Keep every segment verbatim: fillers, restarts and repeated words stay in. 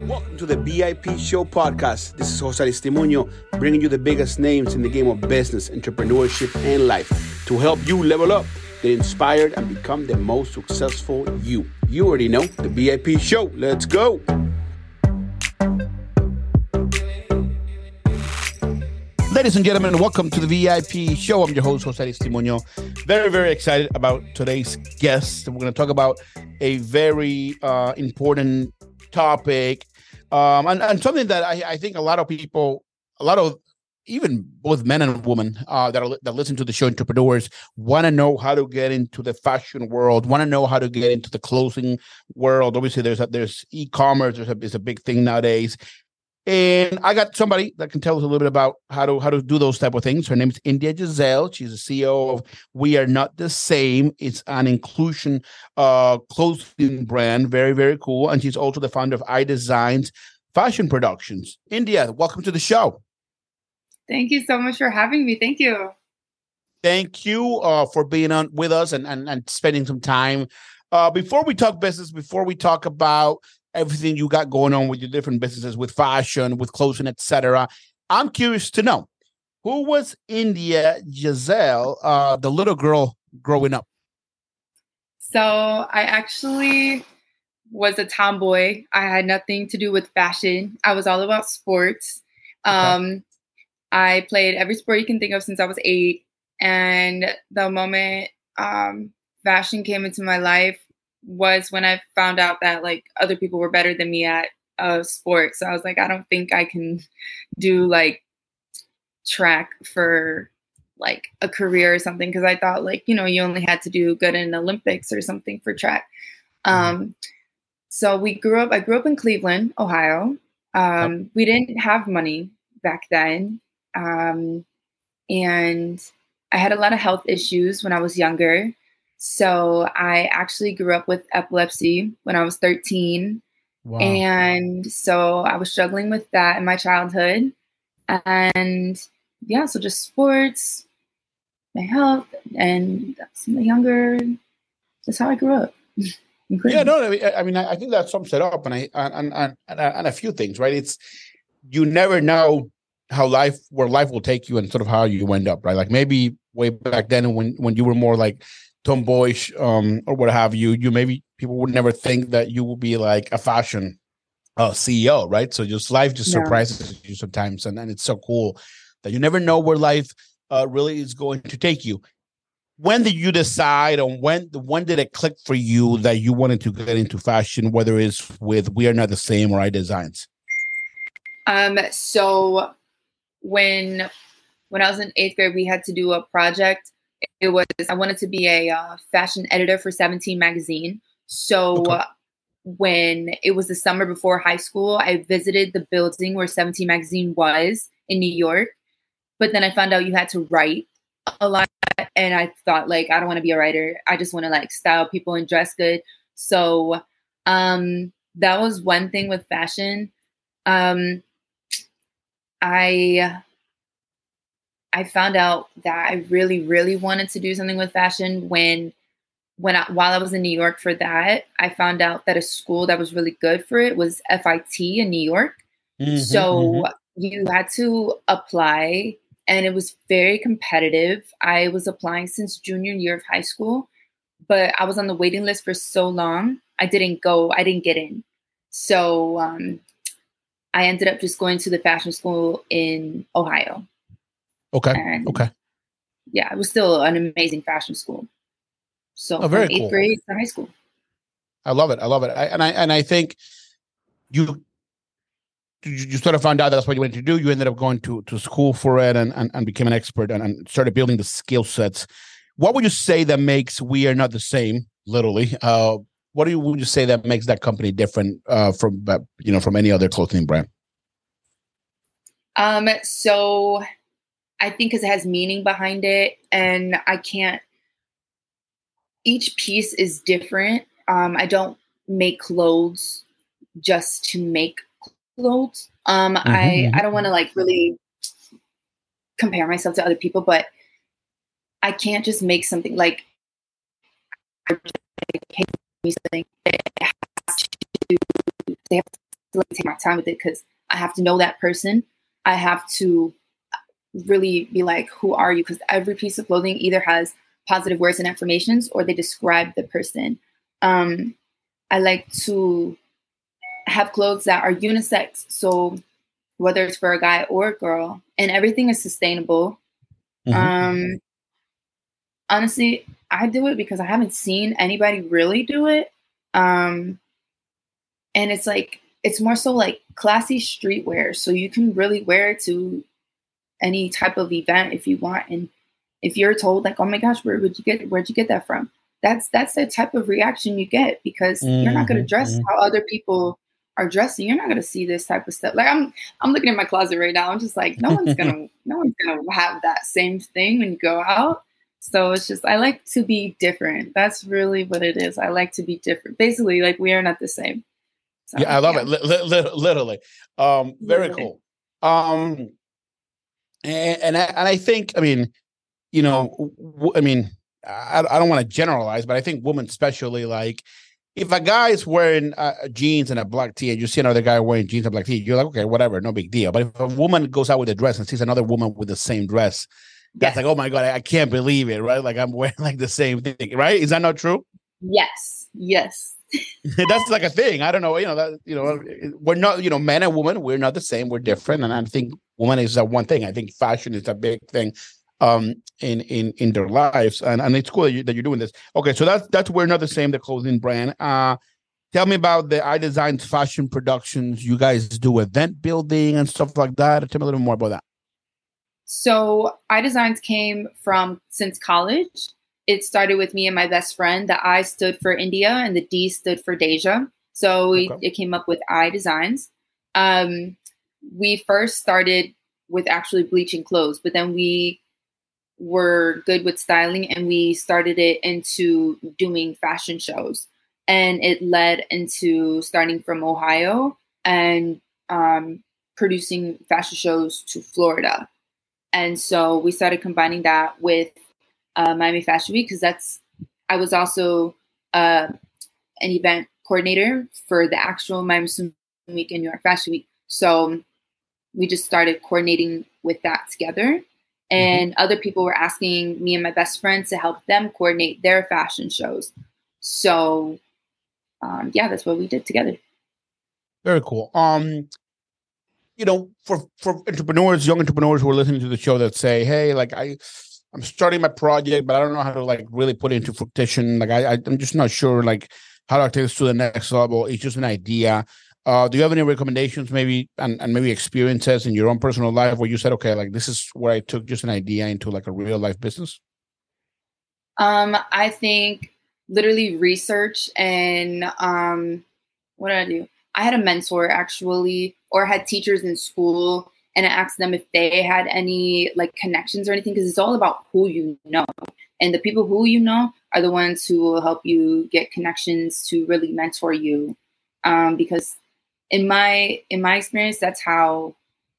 Welcome to the V I P Show podcast. This is Jose Aristimuño, bringing you the biggest names in the game of business, entrepreneurship, and life to help you level up, get inspired, and become the most successful you. You already know, the V I P Show. Let's go. Ladies and gentlemen, welcome to the V I P Show. I'm your host, Jose Aristimuño. Very, very excited about today's guest. We're going to talk about a very uh, important topic um, and, and something that I, I think a lot of people, a lot of even both men and women uh, that, are, that listen to the show, entrepreneurs, want to know how to get into the fashion world, want to know how to get into the clothing world. Obviously, there's a, there's e-commerce. There's a, it's a big thing nowadays. And I got somebody that can tell us a little bit about how to how to do those type of things. Her name is India Giselle. She's the C E O of We Are Not the Same. It's an inclusion uh, clothing brand. Very, very cool. And she's also the founder of iDesigns Fashion Productions. India, welcome to the show. Thank you so much for having me. Thank you. Thank you uh, for being on with us and, and, and spending some time. Uh, before we talk business, before we talk about everything you got going on with your different businesses, with fashion, with clothing, et cetera, I'm curious to know, who was India Giselle, uh, the little girl growing up? So I actually was a tomboy. I had nothing to do with fashion. I was all about sports. Okay. Um, I played every sport you can think of since I was eight. And the moment um, fashion came into my life was when I found out that like other people were better than me at uh, sports. So I was like, I don't think I can do like track for like a career or something. Cause I thought like, you know, you only had to do good in Olympics or something for track. Um, so we grew up, I grew up in Cleveland, Ohio. Um, yep. We didn't have money back then. Um, and I had a lot of health issues when I was younger. So I actually grew up with epilepsy when I was thirteen. Wow. And so I was struggling with that in my childhood. And yeah, so just sports, my health, and that's my younger, that's how I grew up. Yeah, no, I mean, I mean, I think that sums it up, and I and, and and and a few things, right? It's, you never know how life, where life will take you, and sort of how you end up, right? Like maybe way back then when when you were more like tomboyish um, or what have you, you maybe people would never think that you would be like a fashion uh, C E O, right? So just life just no. surprises you sometimes, and, and it's so cool that you never know where life uh, really is going to take you. When did you decide, or when when did it click for you that you wanted to get into fashion, whether it's with We Are Not the Same or iDesigns? Um, so when when I was in eighth grade, we had to do a project. It was, I wanted to be a uh, fashion editor for seventeen magazine. So okay. uh, when it was the summer before high school, I visited the building where seventeen magazine was in New York. But then I found out you had to write a lot. And I thought, like, I don't want to be a writer. I just want to, like, style people and dress good. So um, that was one thing with fashion. Um, I... I found out that I really, really wanted to do something with fashion when, when I, while I was in New York for that, I found out that a school that was really good for it was F I T in New York. Mm-hmm, so mm-hmm. you had to apply, and it was very competitive. I was applying since junior year of high school, but I was on the waiting list for so long. I didn't go, I didn't get in. So um, I ended up just going to the fashion school in Ohio. Okay. And okay. Yeah, it was still an amazing fashion school. So oh, very from eighth cool. grade to high school. I love it. I love it. I, and I and I think you you sort of found out that's what you wanted to do. You ended up going to, to school for it and, and, and became an expert and, and started building the skill sets. What would you say that makes We Are Not the Same, literally? Uh, what do you would you say that makes that company different uh, from uh, you know from any other clothing brand? Um. So. I think because it has meaning behind it, and I can't, each piece is different. Um, I don't make clothes just to make clothes. Um, mm-hmm, I, mm-hmm. I don't want to like really compare myself to other people, but I can't just make something like, hey, something. It has to, they have like take my time with it because I have to know that person. I have to really be like, who are you? Because every piece of clothing either has positive words and affirmations or they describe the person. Um, I like to have clothes that are unisex. So whether it's for a guy or a girl, and everything is sustainable. Mm-hmm. Um, honestly, I do it because I haven't seen anybody really do it. Um, and it's like, it's more so like classy streetwear. So you can really wear it to any type of event if you want. And if you're told like, oh my gosh, where would you get, where'd you get that from? That's, that's the type of reaction you get because mm-hmm. you're not going to dress mm-hmm. how other people are dressing. You're not going to see this type of stuff. Like I'm, I'm looking at my closet right now. I'm just like, no one's going to, no one's going to have that same thing when you go out. So it's just, I like to be different. That's really what it is. I like to be different. Basically, like we are not the same. So, yeah, I love yeah. it. L- li- literally. Um, very literally. Cool. Um, and, and I, and I think, I mean, you know, w- I mean, I, I don't want to generalize, but I think women especially, like, if a guy is wearing uh, jeans and a black tee and you see another guy wearing jeans and black tee, you're like, okay, whatever, no big deal. But if a woman goes out with a dress and sees another woman with the same dress, that's yes. like, oh my God, I, I can't believe it, right? Like I'm wearing like the same thing, right? Is that not true? Yes, yes. That's like a thing. I don't know, you know, that, you know, we're not, you know, men and women, we're not the same, we're different. And I think woman is that one thing. I think fashion is a big thing um in in in their lives, and and it's cool that, you, that you're doing this. Okay, so that's that's we're not the same, the clothing brand. Uh tell me about the iDesigns fashion productions. You guys do event building and stuff like that. Tell me a little more about that. So iDesigns came from since college. It started with me and my best friend. The I stood for India and the D stood for Deja. So okay. we, it came up with iDesigns. Um we first started with actually bleaching clothes, but then we were good with styling and we started it into doing fashion shows, and it led into starting from Ohio and um, producing fashion shows to Florida. And so we started combining that with uh, Miami Fashion Week because that's I was also uh, an event coordinator for the actual Miami Fashion Week and New York Fashion Week. So we just started coordinating with that together. And mm-hmm. other people were asking me and my best friends to help them coordinate their fashion shows. So, um, yeah, that's what we did together. Very cool. Um, you know, for, for entrepreneurs, young entrepreneurs who are listening to the show that say, hey, like I, I'm starting my project, but I don't know how to like really put it into fruition. Like I, I I'm just not sure like how to take this to the next level. It's just an idea. Uh, do you have any recommendations, maybe, and, and maybe experiences in your own personal life where you said, okay, like this is where I took just an idea into like a real life business? Um, I think literally research and um, what did I do? I had a mentor actually, or had teachers in school, and I asked them if they had any like connections or anything, because it's all about who you know. And the people who you know are the ones who will help you get connections to really mentor you. Um, because In my in my experience, that's how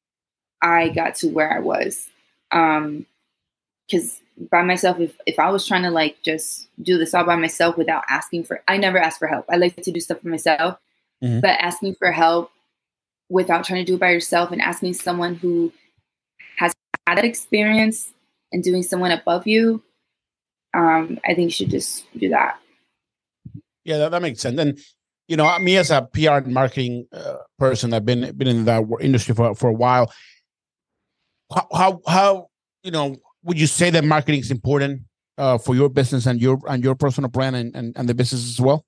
I got to where I was. Um, because by myself, if, if I was trying to like just do this all by myself without asking for, I never ask for help. I like to do stuff for myself, mm-hmm. but asking for help without trying to do it by yourself and asking someone who has had that experience and doing someone above you, um, I think you should just do that. Yeah, that, that makes sense. And you know, me as a P R and marketing uh, person, I've been been in that industry for, for a while. How, how how you know would you say that marketing is important uh, for your business and your and your personal brand and, and, and the business as well?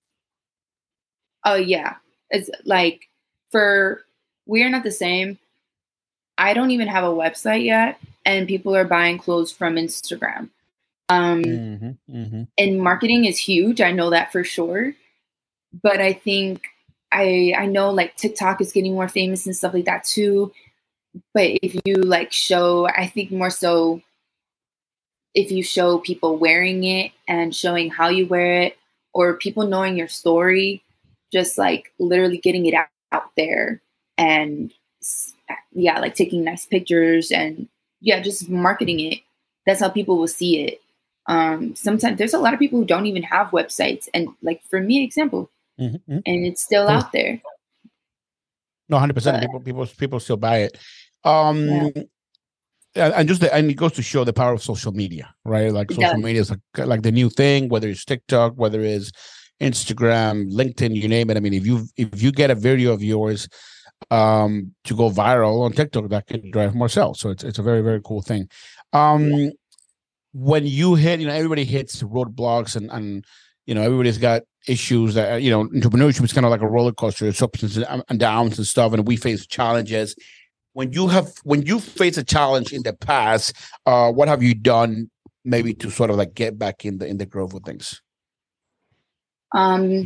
Oh yeah, it's like for We Are Not the Same. I don't even have a website yet, and people are buying clothes from Instagram. Um, mm-hmm, mm-hmm. And marketing is huge. I know that for sure. But I think I I know like TikTok is getting more famous and stuff like that too. But if you like show, I think more so if you show people wearing it and showing how you wear it, or people knowing your story, just like literally getting it out, out there and yeah, like taking nice pictures and yeah, just marketing it. That's how people will see it. Um, sometimes there's a lot of people who don't even have websites. And like for me, example, Mm-hmm. and it's still out there. No, one hundred percent. People, people, people still buy it. Um, Yeah. and and just the, and it goes to show the power of social media, right? Like social Yeah. media is like, like the new thing, whether it's TikTok, whether it's Instagram, LinkedIn, you name it. I mean, if you if you get a video of yours um to go viral on TikTok, that can drive more sales. So it's it's a very, very cool thing. Um Yeah. when you hit, you know, everybody hits roadblocks, and and you know, everybody's got issues that, you know, entrepreneurship is kind of like a roller coaster, it's ups and and downs and stuff, and we face challenges. When you have when you face a challenge in the past, uh, what have you done maybe to sort of like get back in the in the growth of things? Um,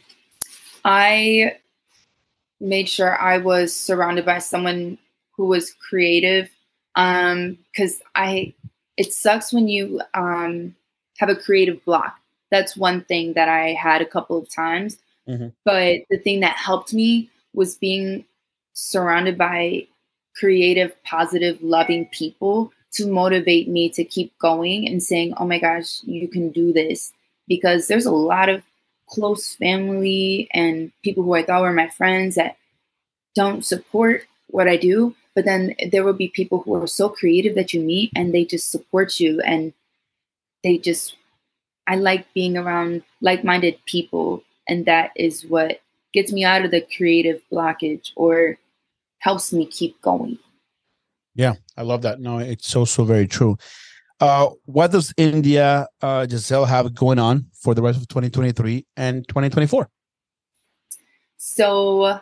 I made sure I was surrounded by someone who was creative. Um, because I, it sucks when you um have a creative block. That's one thing that I had a couple of times. Mm-hmm. But the thing that helped me was being surrounded by creative, positive, loving people to motivate me to keep going and saying, oh my gosh, you can do this. Because there's a lot of close family and people who I thought were my friends that don't support what I do. But then there will be people who are so creative that you meet and they just support you. And they just, I like being around like-minded people. And that is what gets me out of the creative blockage or helps me keep going. Yeah, I love that. No, it's so, so very true. Uh, what does India uh, Giselle have going on for the rest of twenty twenty-three and twenty twenty-four? So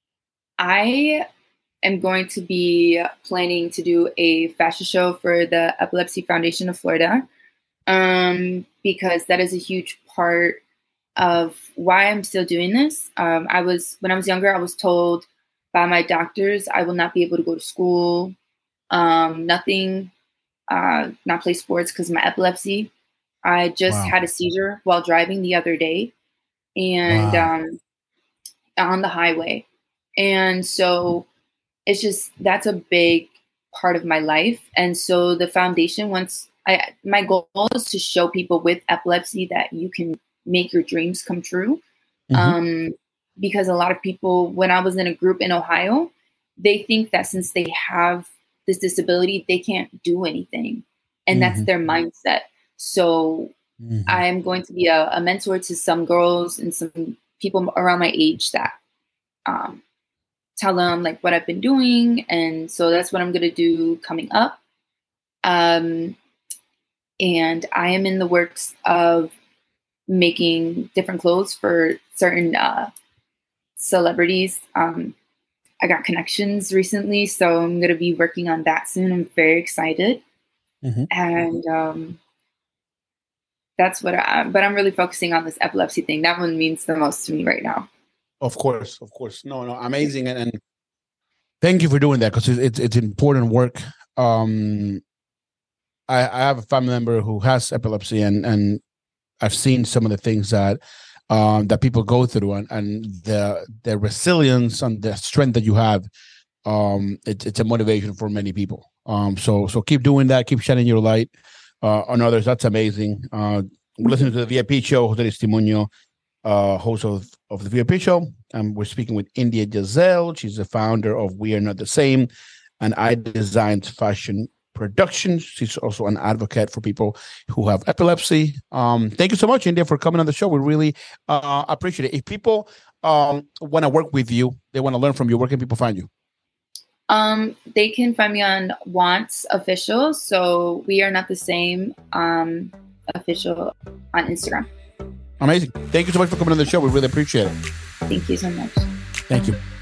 I am going to be planning to do a fashion show for the Epilepsy Foundation of Florida, um, because that is a huge part of why I'm still doing this. Um, I was, when I was younger, I was told by my doctors I will not be able to go to school, um, nothing, uh, not play sports because of my epilepsy. I just Wow. had a seizure while driving the other day, and Wow. um, on the highway. And so it's just, that's a big part of my life. And so the foundation, once I, my goal is to show people with epilepsy that you can make your dreams come true. Mm-hmm. Um, because a lot of people, when I was in a group in Ohio, they think that since they have this disability, they can't do anything. And Mm-hmm. that's their mindset. So Mm-hmm. I'm going to be a, a mentor to some girls and some people around my age that um, tell them like what I've been doing. And so that's what I'm going to do coming up. Um, and I am in the works of making different clothes for certain uh, celebrities. Um, I got connections recently, so I'm going to be working on that soon. I'm very excited. Mm-hmm. And um, that's what I, but I'm really focusing on this epilepsy thing. That one means the most to me right now. Of course, of course. No, no, amazing. And, and thank you for doing that, because it's, it's, it's important work. Um, I, I have a family member who has epilepsy, and, and I've seen some of the things that um, that people go through, and, and the the resilience and the strength that you have. Um, it, it's a motivation for many people. Um, so so keep doing that. Keep shining your light uh, on others. That's amazing. Uh, we're listening to the V I P show. Jose Testimonio, uh, host of, of the V I P show. And we're speaking with India Giselle. She's the founder of We Are Not the Same, and I Designed Fashion Productions. She's also an advocate for people who have epilepsy. Um, thank you so much, India, for coming on the show. We really uh, appreciate it. If people um, want to work with you, they want to learn from you, where can people find you? Um, they can find me on Wants Official. So We Are Not the Same um, official on Instagram. Amazing. Thank you so much for coming on the show. We really appreciate it. Thank you so much. Thank you.